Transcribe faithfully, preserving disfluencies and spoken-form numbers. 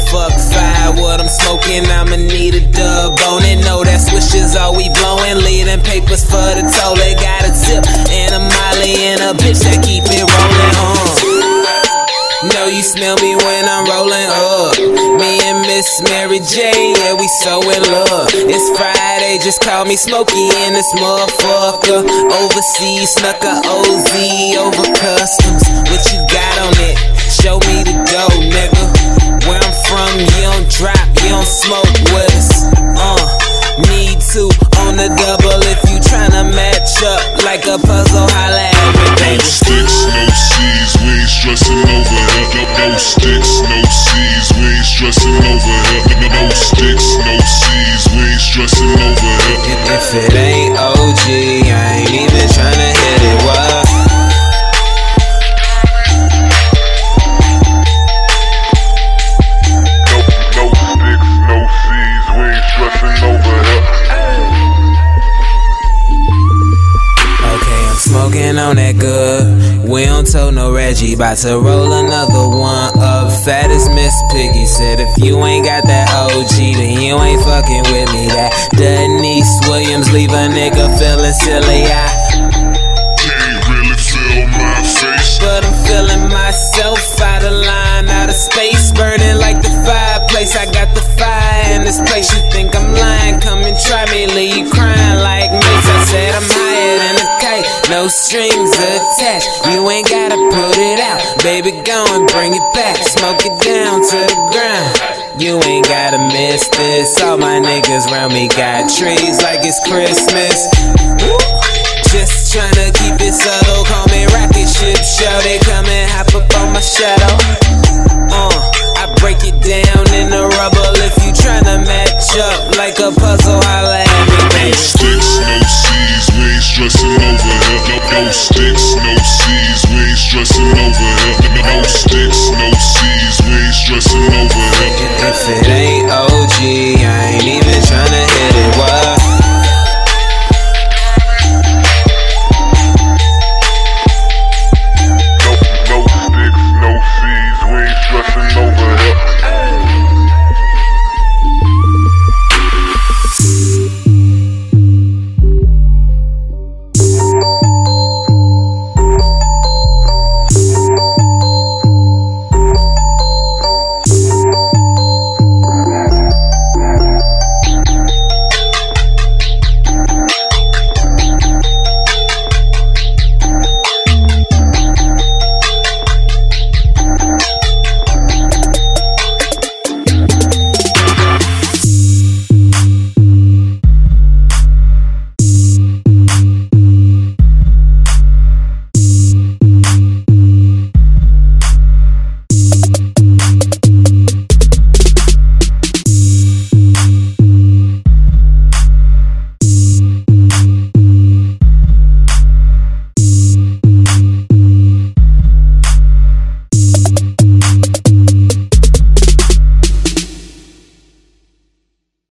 fuck five. What I'm smoking, I'ma need a dub on it. Know that switches all we blowing. Leading papers for the toll. They got a tip and a molly and a bitch that keep it rolling on. Know you smell me when I'm rolling up. Me and Miss Mary J, yeah, we so in love. It's Friday, just call me Smokey in this motherfucker. Overseas, snuck a O Z over customs. What you got on it? Show me the dough, nigga. Where I'm from, you don't drop, you don't smoke with us. Uh, need to on the double if you tryna match up like a puzzle. Holla at me, baby. No sticks, no C's, we ain't stressing over here. No, no sticks, no C's, we ain't stressing over here. No, no sticks, no C's, we ain't stressing over here. If it ain't O G, I ain't even tryna hit it. What? Smoking on that good, we don't told no Reggie. Bout to roll another one up. Fat as Miss Piggy said, if you ain't got that O G, then you ain't fucking with me. That Denise Williams leave a nigga feeling silly. I can't really feel my face, but I'm feeling myself. Out of line, out of space, burning like the fireplace. I got the fire in this place. You think I'm lying? Come and try me, leave you crying like Mace. I said I'm higher than a kite, no strings attached. You ain't gotta put it out, baby, go and bring it back. Smoke it down to the ground. You ain't gotta miss this. All my niggas round me got trees like it's Christmas. Just tryna keep it subtle, call me rocket ship show. They come and hop up on my shadow. Uh, I break it down in the rubble if you tryna match up like a puzzle. Holla at me, baby. No sticks, no C's, we ain't stressing over here. No, no sticks, no C's, we ain't stressing over here. No, no sticks, no C's, we ain't stressing over here. If it ain't